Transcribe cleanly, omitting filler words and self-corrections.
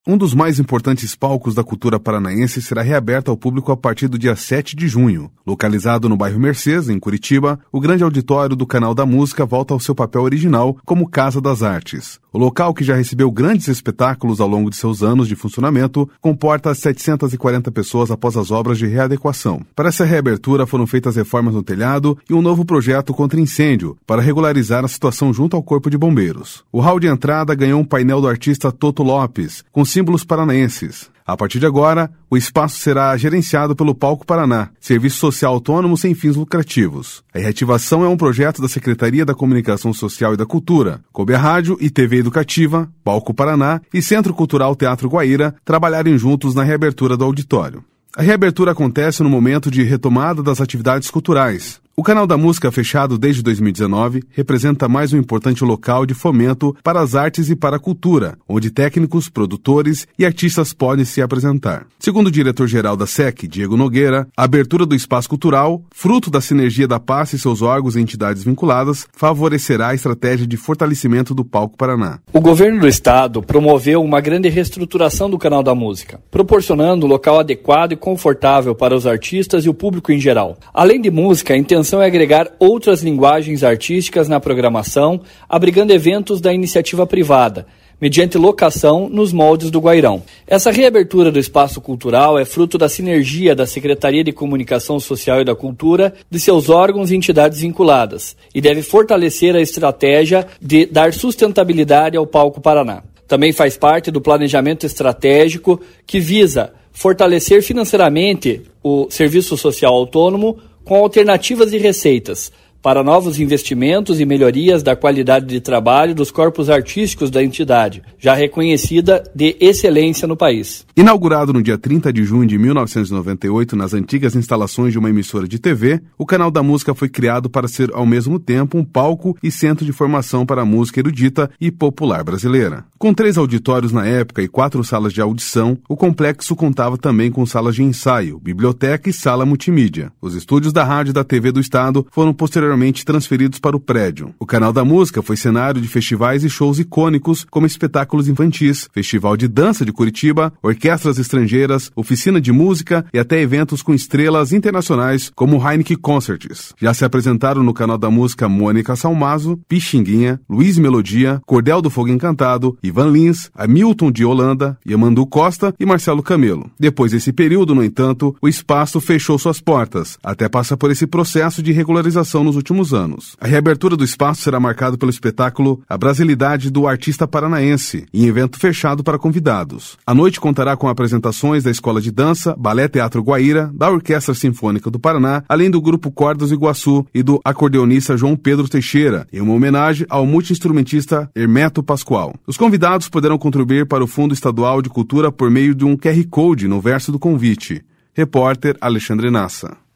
Um dos mais importantes palcos da cultura paranaense será reaberto ao público a partir do dia 7 de junho. Localizado no bairro Mercês, em Curitiba, o grande auditório do Canal da Música volta ao seu papel original como Casa das Artes. O local, que já recebeu grandes espetáculos ao longo de seus anos de funcionamento, comporta 740 pessoas após as obras de readequação. Para essa reabertura foram feitas reformas no telhado e um novo projeto contra incêndio, para regularizar a situação junto ao Corpo de Bombeiros. O hall de entrada ganhou um painel do artista Toto Lopes, com símbolos paranaenses. A partir de agora, o espaço será gerenciado pelo Palco Paraná, serviço social autônomo sem fins lucrativos. A reativação é um projeto da Secretaria da Comunicação Social e da Cultura, coube a Rádio e TV Educativa, Palco Paraná e Centro Cultural Teatro Guaíra trabalharem juntos na reabertura do auditório. A reabertura acontece no momento de retomada das atividades culturais. O Canal da Música, fechado desde 2019, representa mais um importante local de fomento para as artes e para a cultura, onde técnicos, produtores e artistas podem se apresentar. Segundo o diretor-geral da SEC, Diego Nogueira, a abertura do espaço cultural, fruto da sinergia da pasta e seus órgãos e entidades vinculadas, favorecerá a estratégia de fortalecimento do Palco Paraná. O governo do estado promoveu uma grande reestruturação do Canal da Música, proporcionando um local adequado e confortável para os artistas e o público em geral. Além de música, a intenção é agregar outras linguagens artísticas na programação, abrigando eventos da iniciativa privada, mediante locação nos moldes do Guairão. Essa reabertura do espaço cultural é fruto da sinergia da Secretaria de Comunicação Social e da Cultura, de seus órgãos e entidades vinculadas, e deve fortalecer a estratégia de dar sustentabilidade ao Palco Paraná. Também faz parte do planejamento estratégico que visa fortalecer financeiramente o serviço social autônomo com alternativas de receitas para novos investimentos e melhorias da qualidade de trabalho dos corpos artísticos da entidade, já reconhecida de excelência no país. Inaugurado no dia 30 de junho de 1998 nas antigas instalações de uma emissora de TV, o Canal da Música foi criado para ser ao mesmo tempo um palco e centro de formação para a música erudita e popular brasileira. Com 3 auditórios na época e 4 salas de audição, o complexo contava também com salas de ensaio, biblioteca e sala multimídia. Os estúdios da rádio e da TV do estado foram posteriormente transferidos para o prédio. O Canal da Música foi cenário de festivais e shows icônicos, como espetáculos infantis, Festival de Dança de Curitiba, orquestras estrangeiras, oficina de música e até eventos com estrelas internacionais, como o Heineken Concerts. Já se apresentaram no Canal da Música Mônica Salmazo, Pixinguinha, Luiz Melodia, Cordel do Fogo Encantado, Ivan Lins, Hamilton de Holanda, Yamandu Costa e Marcelo Camelo. Depois desse período, no entanto, o espaço fechou suas portas, até passar por esse processo de regularização nos últimos anos. A reabertura do espaço será marcada pelo espetáculo A Brasilidade do Artista Paranaense, em evento fechado para convidados. A noite contará com apresentações da Escola de Dança, Balé Teatro Guaíra, da Orquestra Sinfônica do Paraná, além do Grupo Cordas do Iguaçu e do acordeonista João Pedro Teixeira, em uma homenagem ao multi-instrumentista Hermeto Pascoal. Os convidados poderão contribuir para o Fundo Estadual de Cultura por meio de um QR Code no verso do convite. Repórter Alexandre Nassa.